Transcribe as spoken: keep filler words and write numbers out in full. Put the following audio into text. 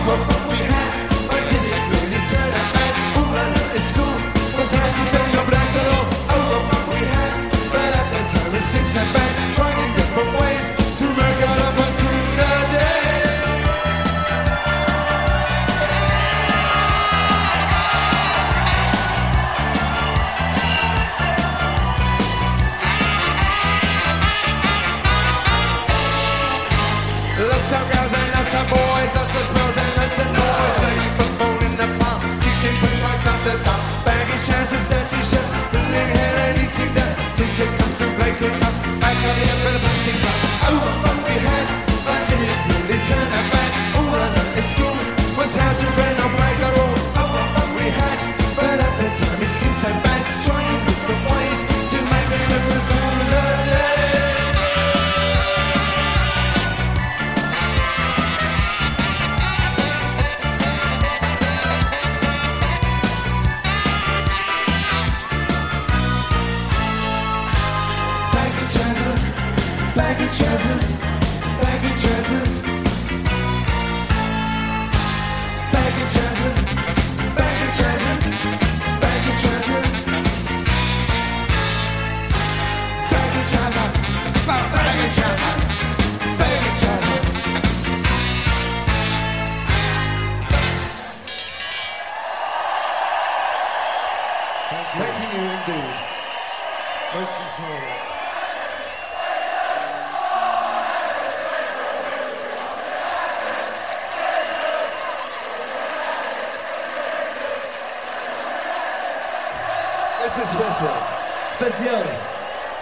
what fun we had, but did it really turn out bad? All I know at school was how to bend your black girl. Oh, what fun we had, but at that time it seems so bad. Trying different ways to make all of us through the day. Lots of girls and lots of boys, lots of smells and lots of noise. Playing football in the park, teaching push-ups off the top. Bagging chances, dirty shirt, pulling hair and eating dirt. Teacher comes to play things up, back on the end for the plastic club. Oh, what fun we had, but did it really turn out bad? All I learned at school was how to run or play the role. Oh, what fun we had, but at the time it seemed so bad. Trying different ways to make a difference through the day. Baggy trousers, baggy trousers, baggy trousers, baggy trousers, baggy trousers, baggy trousers, baggy trousers, baggy trousers. Thank you indeed. Most sincerely. C'est spécial. Spécial.